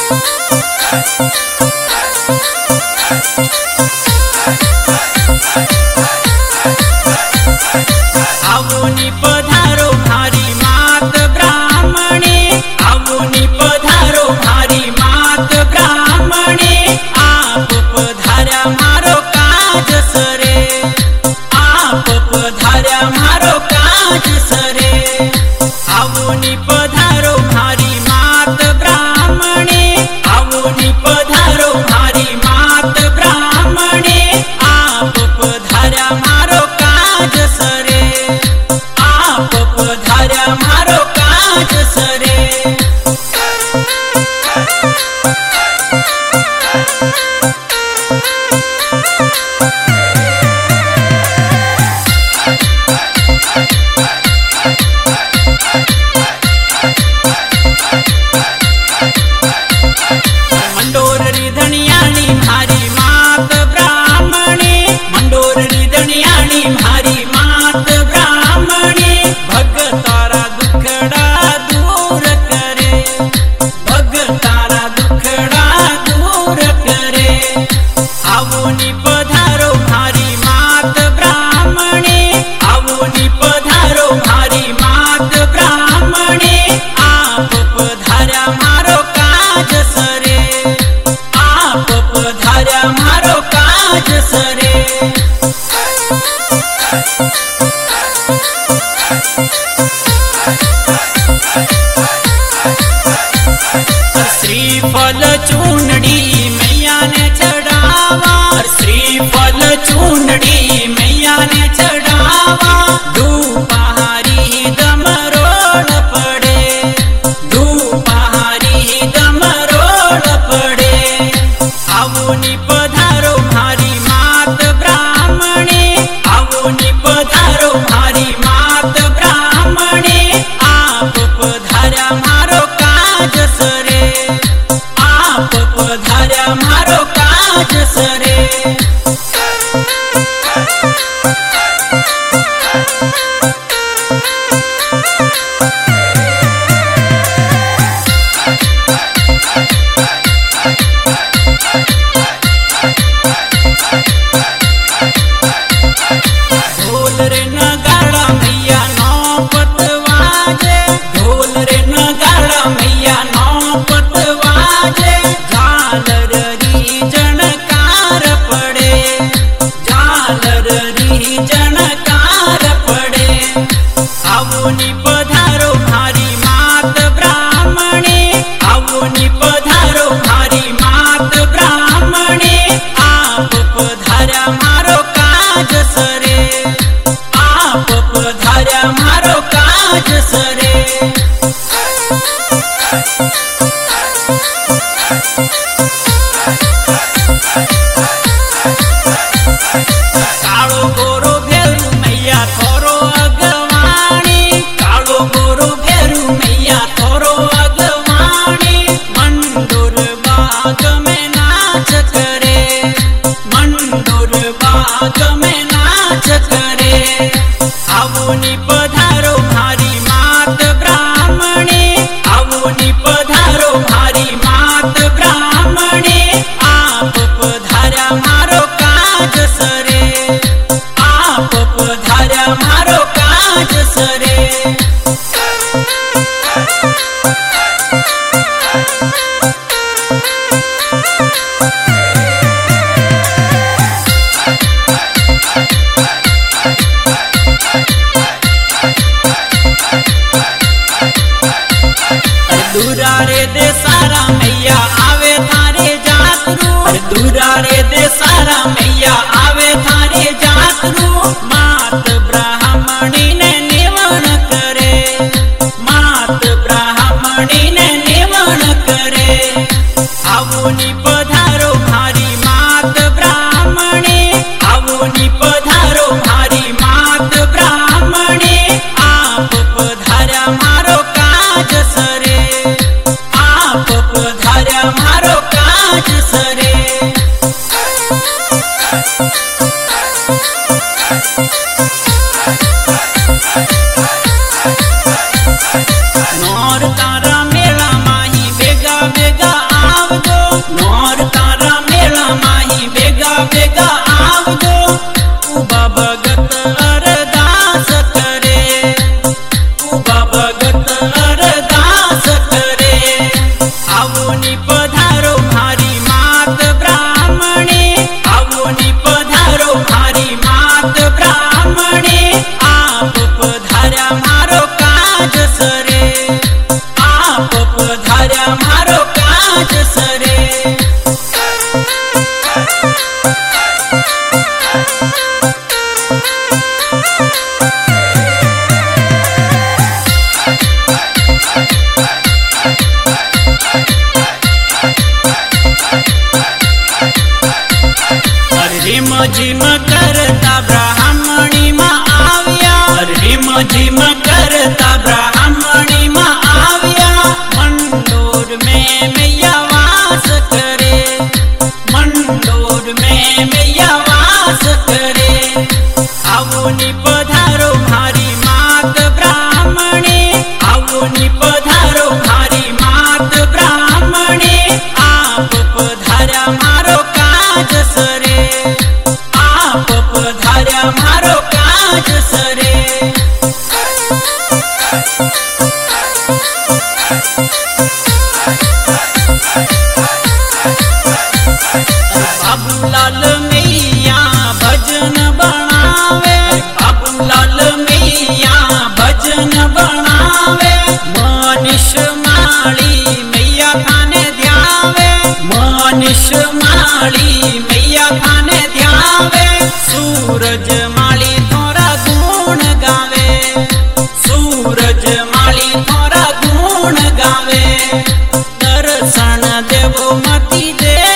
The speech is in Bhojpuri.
आवोनी पधारो भारी मात ब्राह्मणे, आवोनी पधारो भारी मात ब्राह्मणे, आप पधार्या मारो काज सरे, आप पधार्या मारो काज सरे। आवोनी पधारो भारी मात ब्राह्मणे, आवोनी पधारो भारी मात ब्राह्मणे, आप पधार्या मारो काज सरे, आप पधार्या मारो काज सरे। मंडोर रिधणियाणी भारी मात ब्राह्मणे, मंडोर रिधणियाणी भारी मात ब्राह्मणे, भगतारा दुखड़ा दूर करे, भगतारा दुखड़ा दूर करे। आवोनी पधारो भारी मात ब्राह्मणे, आवोनी पधारो भारी मात ब्राह्मणे, आप पधार्या मारो काज सरे, आप पधार्या मारो काज सरे। श्रीफल चूनड़ी मैया ने चढ़ावा, श्रीफल चूनड़ी मैया ने चढ़ावा, धूपहारी दमरोड़ पड़े, धूपहारी दमरोड़ पड़े। आवोनी पधारो भारी मात ब्राह्मणे, आवोनी पधारो भारी मात ब्राह्मणे, आप पधार्या मारो काज सरे, आप पधार्या मारो काज सरे। ढोल रे नगाड़ा मैया नौपत वाजे, ढोल रे नगाड़ा मैया नौपत वाजे, झालर री जनकार पड़े, झालर री जनकार पड़े। आवोनी पधारो भारी मात ब्राह्मणे, आवोनी पधारो भारी मात ब्राह्मणे, आप पधार्या मारो काज सरे, आप पधार्या मारो काज सरे। कालो गोरो भेरू मैया थोरो अगवाणी, कालो गोरो भेरू मैया थोरो अगवाणी, मंडोर बाग में नाच करे, मंडोर बाग में नाच करे। आवोनी पधारो भारी मात ब्राह्मणे, आवोनी पधारो भारी मात ब्राह्मणे, आप पधार्या मारो काज सरे, आप पधार्या मारो काज सरे। दूरा रे दे सारा मैया आवे थारे जातरू, दूरा रे दे सारा मैया आवे थारे जातरू, मात ब्राह्मणी ने निवण करे, मात ब्राह्मणी ने निवण करे। आवोनी पधारो भारी मात ब्राह्मणे, आवोनी पधारो भारी मात ब्राह्मणे, आप पधार्या मारो काज सरे, आप पधार्या मारो काज सरे। नौर तारा मेला माही बेगा बेगा आव झिम करता ब्राह्मणी में आव्या रिम झिम करता ब्राह्मणी में आव्या मंडोर में मैया वास करे मंडोर में मैया वास करे आवोनी पधारो भारी मात ब्राह्मणी आवोनी पधारो भारी मात ब्राह्मणी आप पधार्या मारो काज सरे आप पधार्या मारो काज सरे बाबूलाल मैया भजन बनावे बाबूलाल मैया भजन बनावे मनीष माली मैया खाने ध्यावे मनीष माली मैया खाने ध्यावे सूरज माली थोड़ा गुण गावे सूरज माली थोड़ा गुण गावे दर्शन देवो मती दे